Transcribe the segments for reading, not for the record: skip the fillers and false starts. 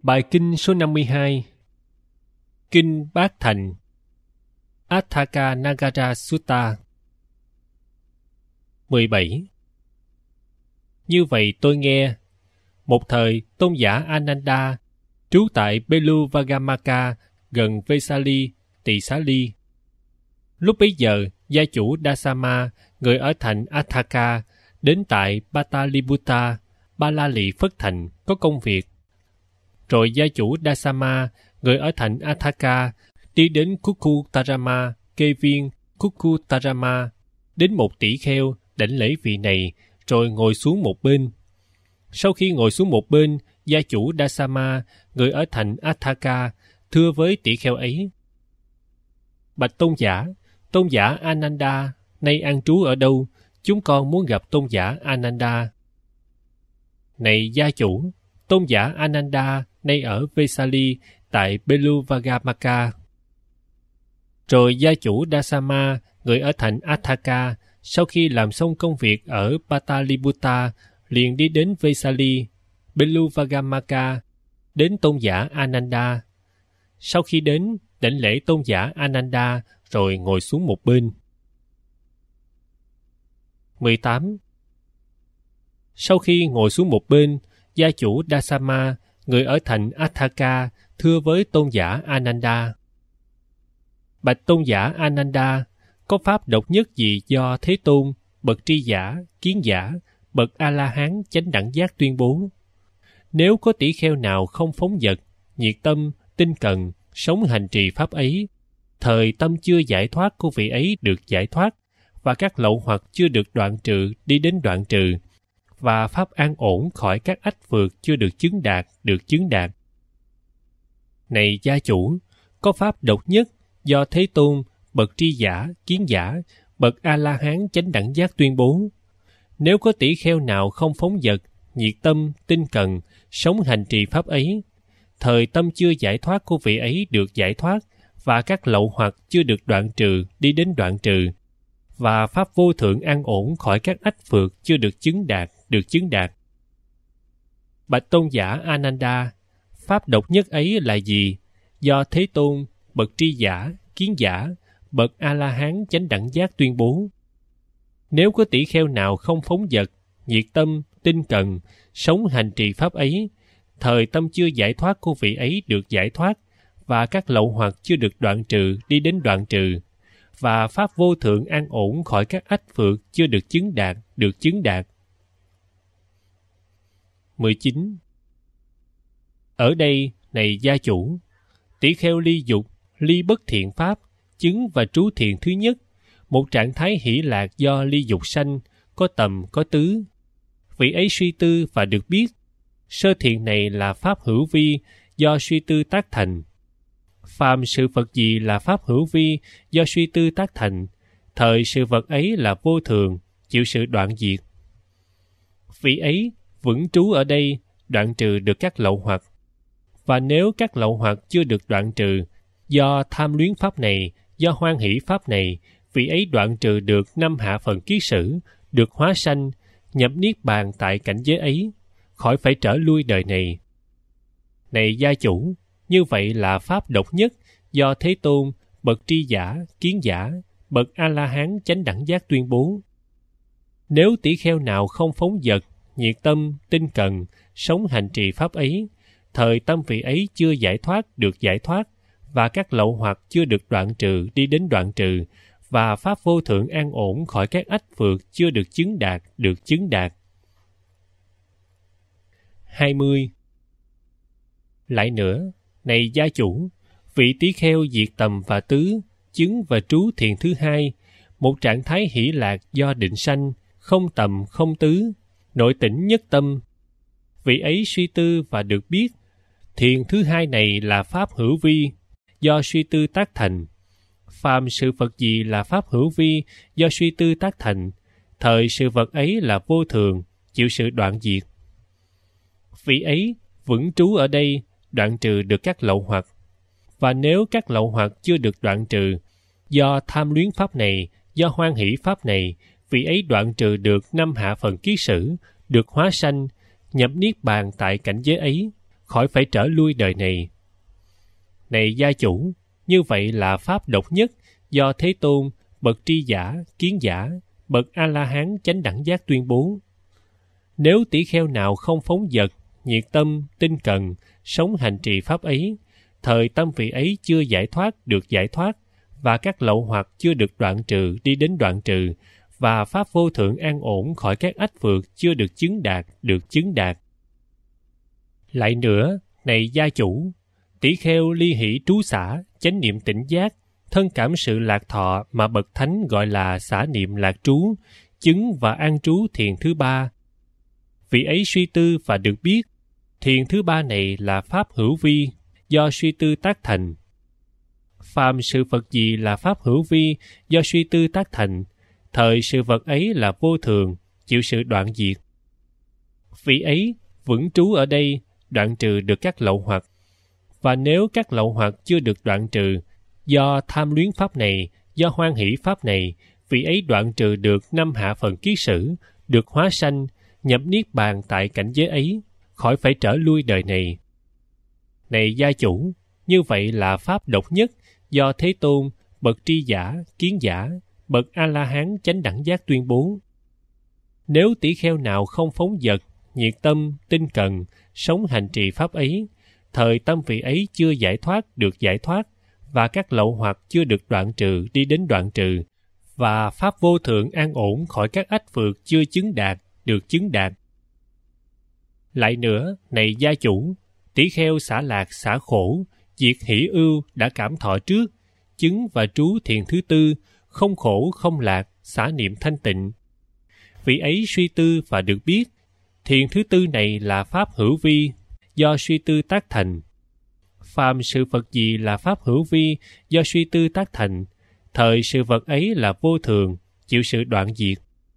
Bài kinh số 52. Kinh Bát Thành, Atthaka Nagara Sutta. 17. Như vậy tôi nghe, một thời tôn giả Ananda trú tại Beluvagamaka gần Vesali, Tỳ Xá Ly. Lúc bấy giờ, gia chủ Dasama, người ở thành Atthaka, đến tại Pataliputta, Ba La Lị Phất Thành có công việc. Rồi gia chủ Dasama, người ở thành Atthaka, đi đến Kukutarama, kê viên Kukutarama, đến một tỷ kheo đảnh lễ vị này, rồi ngồi xuống một bên. Sau khi ngồi xuống một bên, gia chủ Dasama, người ở thành Atthaka, thưa với tỷ kheo ấy: Bạch tôn giả Ananda, nay an trú ở đâu? Chúng con muốn gặp tôn giả Ananda. Này gia chủ, tôn giả Ananda nay ở Vesali tại Beluvagamaka. Rồi gia chủ Dasama, người ở thành Atthaka, sau khi làm xong công việc ở Pataliputta, liền đi đến Vesali, Beluvagamaka, đến tôn giả Ananda. Sau khi đến, đảnh lễ tôn giả Ananda, rồi ngồi xuống một bên. 18. Sau khi ngồi xuống một bên, gia chủ Dasama, người ở thành Atthaka, thưa với tôn giả Ananda: Bạch tôn giả Ananda, có pháp độc nhất gì do Thế Tôn, bậc tri giả, kiến giả, bậc A-la-hán chánh đẳng giác tuyên bố? Nếu có tỷ kheo nào không phóng dật, nhiệt tâm, tinh cần, sống hành trì pháp ấy, thời tâm chưa giải thoát của vị ấy được giải thoát, và các lậu hoặc chưa được đoạn trừ đi đến đoạn trừ, và pháp an ổn khỏi các ách vượt chưa được chứng đạt. Này gia chủ, có pháp độc nhất do Thế Tôn, bậc tri giả, kiến giả, bậc A-la-hán chánh đẳng giác tuyên bố. Nếu có tỷ kheo nào không phóng dật, nhiệt tâm, tinh cần, sống hành trì pháp ấy, thời tâm chưa giải thoát của vị ấy được giải thoát, và các lậu hoặc chưa được đoạn trừ đi đến đoạn trừ, và pháp vô thượng an ổn khỏi các ách phược chưa được chứng đạt. Bạch tôn giả Ananda, pháp độc nhất ấy là gì? Do Thế Tôn, bậc tri giả, kiến giả, bậc A-la-hán chánh đẳng giác tuyên bố. Nếu có tỷ kheo nào không phóng dật, nhiệt tâm, tinh cần, sống hành trì pháp ấy, thời tâm chưa giải thoát của vị ấy được giải thoát, và các lậu hoặc chưa được đoạn trừ đi đến đoạn trừ, và pháp vô thượng an ổn khỏi các ách phược chưa được chứng đạt. 19. Ở đây, này gia chủ, tỷ kheo ly dục, ly bất thiện pháp, chứng và trú thiện thứ nhất, một trạng thái hỷ lạc do ly dục sanh, có tầm, có tứ. Vị ấy suy tư và được biết, sơ thiện này là pháp hữu vi do suy tư tác thành. Phàm sự vật gì là pháp hữu vi do suy tư tác thành, thời sự vật ấy là vô thường, chịu sự đoạn diệt. Vị ấy vững trú ở đây, đoạn trừ được các lậu hoặc. Và nếu các lậu hoặc chưa được đoạn trừ, do tham luyến pháp này, do hoan hỷ pháp này, vị ấy đoạn trừ được 5 hạ phần kiết sử, được hóa sanh, nhập niết bàn tại cảnh giới ấy, khỏi phải trở lui đời này. Này gia chủ, như vậy là pháp độc nhất do Thế Tôn, bậc tri giả, kiến giả, bậc A-la-hán chánh đẳng giác tuyên bố. Nếu tỷ kheo nào không phóng dật, nhiệt tâm, tinh cần, sống hành trì pháp ấy, thời tâm vị ấy chưa giải thoát được giải thoát, và các lậu hoặc chưa được đoạn trừ đi đến đoạn trừ, và pháp vô thượng an ổn khỏi các ách vượt chưa được chứng đạt. 20. Lại nữa, này gia chủ, vị tỷ kheo diệt tầm và tứ, chứng và trú thiền thứ hai, một trạng thái hỷ lạc do định sanh, không tầm không tứ, nội tỉnh nhất tâm. Vị ấy suy tư và được biết, thiền thứ hai này là pháp hữu vi do suy tư tác thành. Phàm sự vật gì là pháp hữu vi do suy tư tác thành, thời sự vật ấy là vô thường, chịu sự đoạn diệt. Vị ấy vững trú ở đây, đoạn trừ được các lậu hoặc. Và nếu các lậu hoặc chưa được đoạn trừ, do tham luyến pháp này, do hoan hỷ pháp này, vị ấy đoạn trừ được 5 hạ phần kiết sử, được hóa sanh, nhập niết bàn tại cảnh giới ấy, khỏi phải trở lui đời này. Này gia chủ, như vậy là pháp độc nhất do Thế Tôn, bậc tri giả, kiến giả, bậc A-la-hán chánh đẳng giác tuyên bố. Nếu tỷ kheo nào không phóng dật, nhiệt tâm, tinh cần, sống hành trì pháp ấy, thời tâm vị ấy chưa giải thoát được giải thoát, và các lậu hoặc chưa được đoạn trừ đi đến đoạn trừ, và pháp vô thượng an ổn khỏi các ách vượt chưa được chứng đạt được chứng đạt. Lại nữa, này gia chủ, tỷ kheo ly hỷ trú xả, chánh niệm tỉnh giác, thân cảm sự lạc thọ mà bậc thánh gọi là xả niệm lạc trú, chứng và an trú thiền thứ ba. Vị ấy suy tư và được biết, thiền thứ ba này là pháp hữu vi, do suy tư tác thành. Phàm sự vật gì là pháp hữu vi, do suy tư tác thành, thời sự vật ấy là vô thường, chịu sự đoạn diệt. Vị ấy vững trú ở đây, đoạn trừ được các lậu hoặc. Và nếu các lậu hoặc chưa được đoạn trừ, do tham luyến pháp này, do hoan hỷ pháp này, vị ấy đoạn trừ được 5 hạ phần kiết sử, được hóa sanh, nhập niết bàn tại cảnh giới ấy, khỏi phải trở lui đời này. Này gia chủ, như vậy là pháp độc nhất do Thế Tôn, bậc tri giả, kiến giả, bậc A-la-hán chánh đẳng giác tuyên bố. Nếu tỷ kheo nào không phóng dật, nhiệt tâm, tinh cần, sống hành trì pháp ấy, thời tâm vị ấy chưa giải thoát được giải thoát, và các lậu hoặc chưa được đoạn trừ đi đến đoạn trừ, và pháp vô thượng an ổn khỏi các ách vượt chưa chứng đạt được chứng đạt. Lại nữa, này gia chủ, tỷ kheo xả lạc xả khổ, diệt hỷ ưu đã cảm thọ trước, chứng và trú thiền thứ tư, không khổ không lạc, xả niệm thanh tịnh. Vị ấy suy tư và được biết, thiền thứ tư này là pháp hữu vi, do suy tư tác thành. Phàm sự vật gì là pháp hữu vi, do suy tư tác thành, thời sự vật ấy là vô thường, chịu sự đoạn diệt.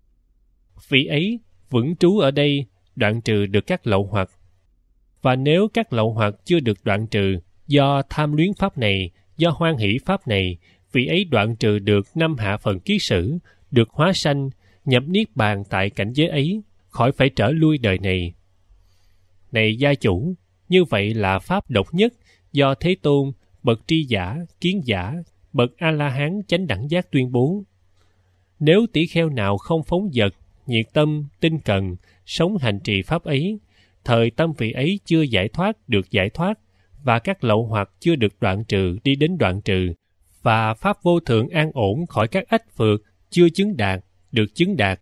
Vị ấy vững trú ở đây, đoạn trừ được các lậu hoặc. Và nếu các lậu hoặc chưa được đoạn trừ, do tham luyến pháp này, do hoan hỷ pháp này, vị ấy đoạn trừ được 5 hạ phần kiết sử, được hóa sanh, nhập niết bàn tại cảnh giới ấy, khỏi phải trở lui đời này. Này gia chủ, như vậy là pháp độc nhất do Thế Tôn, bậc tri giả, kiến giả, bậc A-la-hán chánh đẳng giác tuyên bố. Nếu tỷ kheo nào không phóng dật, nhiệt tâm, tinh cần, sống hành trì pháp ấy, thời tâm vị ấy chưa giải thoát được giải thoát, và các lậu hoặc chưa được đoạn trừ đi đến đoạn trừ, và pháp vô thượng an ổn khỏi các ách vượt chưa chứng đạt được chứng đạt.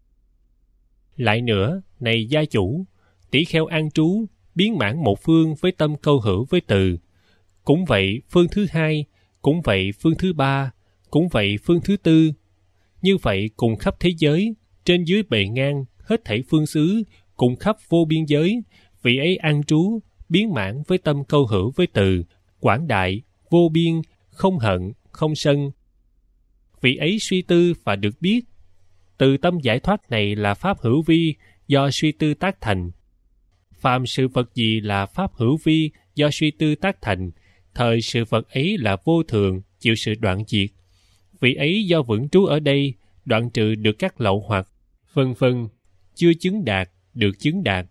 Lại nữa, này gia chủ, tỷ kheo an trú, biến mãn một phương với tâm câu hữu với từ. Cũng vậy phương thứ hai, cũng vậy phương thứ ba, cũng vậy phương thứ tư. Như vậy cùng khắp thế giới, trên dưới bề ngang, hết thảy phương xứ, cùng khắp vô biên giới, vị ấy an trú, biến mãn với tâm câu hữu với từ, quảng đại, vô biên, không hận, không sân. Vị ấy suy tư và được biết, từ tâm giải thoát này là pháp hữu vi, do suy tư tác thành. Phàm sự vật gì là pháp hữu vi, do suy tư tác thành, thời sự vật ấy là vô thường, chịu sự đoạn diệt. Vị ấy do vững trú ở đây, đoạn trừ được các lậu hoặc, vân vân, chưa chứng đạt, được chứng đạt.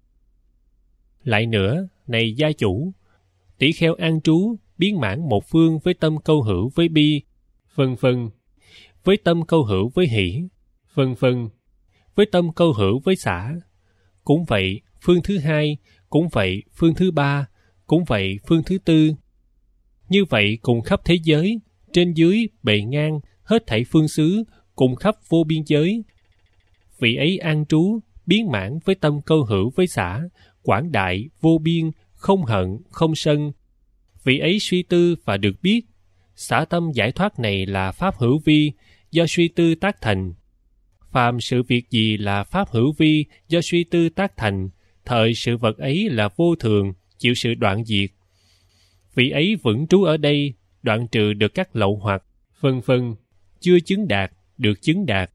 Lại nữa, này gia chủ, tỷ kheo an trú, biến mãn một phương với tâm câu hữu với bi, vân vân, với tâm câu hữu với hỷ, vân vân, với tâm câu hữu với xả. Cũng vậy, phương thứ hai, cũng vậy, phương thứ ba, cũng vậy, phương thứ tư. Như vậy cùng khắp thế giới, trên dưới, bề ngang, hết thảy phương xứ, cùng khắp vô biên giới. Vị ấy an trú, biến mãn với tâm câu hữu với xả, quảng đại, vô biên, không hận, không sân. Vị ấy suy tư và được biết, xả tâm giải thoát này là pháp hữu vi, do suy tư tác thành. Phàm sự việc gì là pháp hữu vi, do suy tư tác thành, thời sự vật ấy là vô thường, chịu sự đoạn diệt. Vị ấy vững trú ở đây, đoạn trừ được các lậu hoặc, vân vân, chưa chứng đạt, được chứng đạt.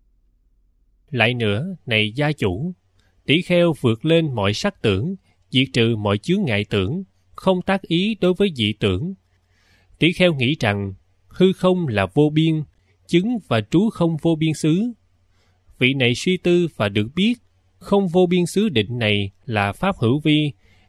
Lại nữa, này gia chủ, tỷ kheo vượt lên mọi sắc tưởng, diệt trừ mọi chướng ngại tưởng, không tác ý đối với dị tưởng. Tỷ kheo nghĩ rằng hư không là vô biên, chứng và trú không vô biên xứ. Vị này suy tư và được biết, không vô biên xứ định này là pháp hữu vi,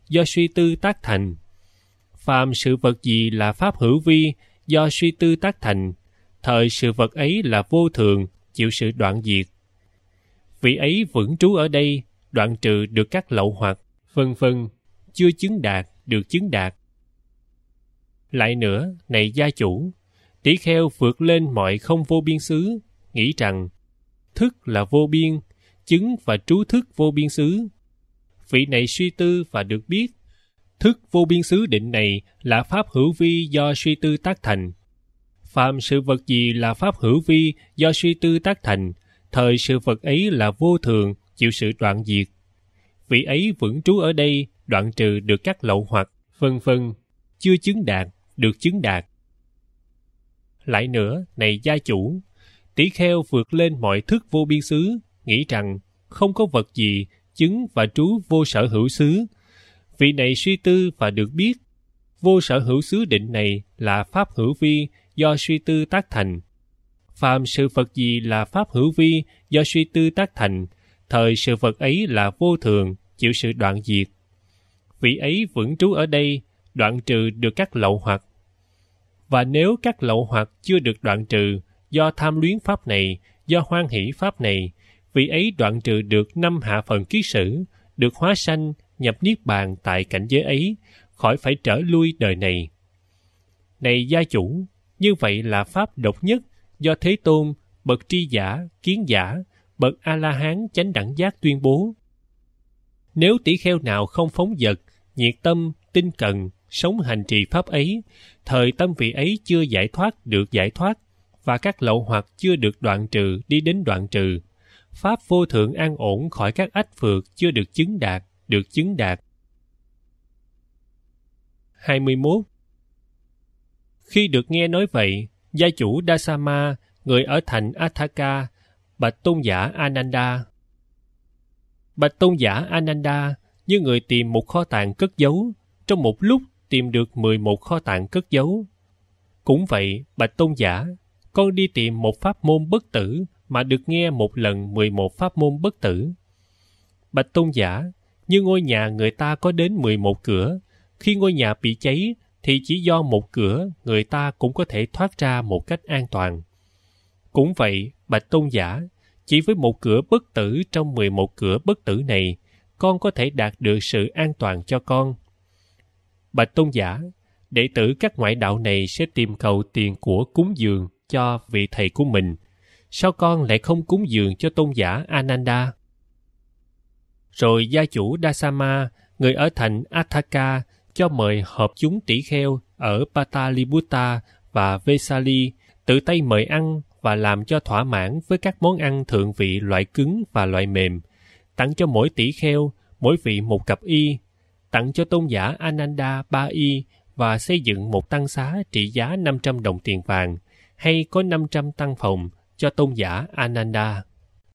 do suy tư tác thành. Phàm sự vật gì là pháp hữu vi do suy tư tác thành, thời sự vật ấy là vô thường, chịu sự đoạn diệt. Vị ấy vững trú ở đây, đoạn trừ được các lậu hoặc, vân vân, chưa chứng đạt, được chứng đạt. Lại nữa, này gia chủ, tỷ kheo vượt lên mọi không vô biên xứ, nghĩ rằng thức là vô biên, chứng và trú thức vô biên xứ. Vị này suy tư và được biết, thức vô biên xứ định này là pháp hữu vi do suy tư tác thành. Phàm sự vật gì là pháp hữu vi do suy tư tác thành, thời sự vật ấy là vô thường, chịu sự đoạn diệt. Vị ấy vững trú ở đây, đoạn trừ được các lậu hoặc, vân vân, chưa chứng đạt, được chứng đạt. Lại nữa, này gia chủ, tỷ kheo vượt lên mọi thức vô biên xứ, nghĩ rằng không có vật gì chứng và trú vô sở hữu xứ. Vị này suy tư và được biết, vô sở hữu xứ định này là pháp hữu vi do suy tư tác thành. Phàm sự vật gì là pháp hữu vi do suy tư tác thành, thời sự vật ấy là vô thường, chịu sự đoạn diệt. Vị ấy vững trú ở đây, đoạn trừ được các lậu hoặc. Và nếu các lậu hoặc chưa được đoạn trừ do tham luyến pháp này, do hoan hỷ pháp này, vị ấy đoạn trừ được 5 hạ phần kiết sử, được hóa sanh, nhập niết bàn tại cảnh giới ấy, khỏi phải trở lui đời này. Này gia chủ, như vậy là pháp độc nhất do Thế Tôn, bậc tri giả, kiến giả, bậc A-la-hán chánh đẳng giác tuyên bố. Nếu tỷ kheo nào không phóng dật, nhiệt tâm, tinh cần, sống hành trì pháp ấy, thời tâm vị ấy chưa giải thoát được giải thoát, và các lậu hoặc chưa được đoạn trừ đi đến đoạn trừ. Pháp vô thượng an ổn khỏi các ách phược chưa được chứng đạt, được chứng đạt. 21. Khi được nghe nói vậy, gia chủ Dasama, người ở thành Athaka, bạch tôn giả Ananda. Bạch tôn giả Ananda, như người tìm một kho tàng cất giấu, trong một lúc tìm được 11 kho tàng cất giấu. Cũng vậy, bạch tôn giả, con đi tìm một pháp môn bất tử mà được nghe một lần 11 pháp môn bất tử. Bạch tôn giả, như ngôi nhà người ta có đến 11 cửa, khi ngôi nhà bị cháy thì chỉ do một cửa người ta cũng có thể thoát ra một cách an toàn. Cũng vậy, bạch tôn giả, chỉ với một cửa bất tử trong 11 cửa bất tử này, con có thể đạt được sự an toàn cho con. Bạch tôn giả, đệ tử các ngoại đạo này sẽ tìm cầu tiền của cúng dường cho vị thầy của mình. Sao con lại không cúng dường cho tôn giả Ananda? Rồi gia chủ Dasama, người ở thành Athaka, cho mời họp chúng tỷ kheo ở Pataliputta và Vesali, tự tay mời ăn và làm cho thỏa mãn với các món ăn thượng vị loại cứng và loại mềm, tặng cho mỗi tỷ kheo, mỗi vị một cặp y, tặng cho tôn giả Ananda 3 y và xây dựng một tăng xá trị giá 500 đồng tiền vàng, hay có 500 tăng phòng cho tôn giả Ananda.